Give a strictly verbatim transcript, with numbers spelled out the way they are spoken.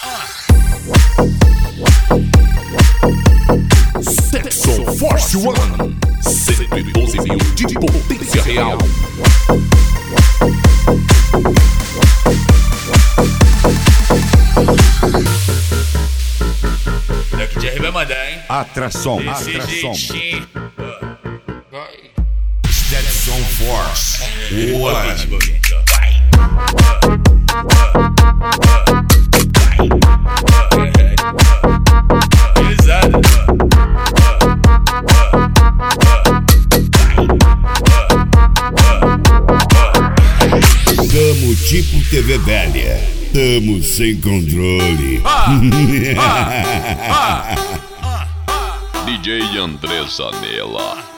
Sexo Force One, cento e doze mil de potência real. Daqui Jerry vai mandar, hein? Atração, Desse atração. jeitinho. Vai. Sexo Force One. Beat, movimento, ó. Vai. Pesado. Tamo tipo T V velha. Tamo sem controle. D J André Zanella.